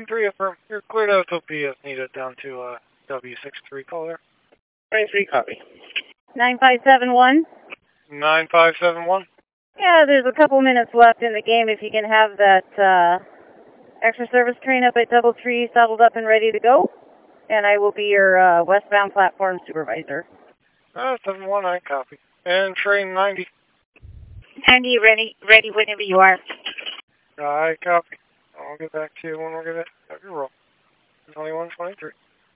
3 affirm. You're cleared out SOP as needed down to W63 caller. 23 copy. 9571. 9571. Yeah, there's a couple minutes left in the game if you can have that extra service train up at Double Tree saddled up and ready to go. And I will be your westbound platform supervisor. 71, I copy. And train 90. 90, ready whenever you are. I copy. I'll get back to you when we're going to have your roll. 2123.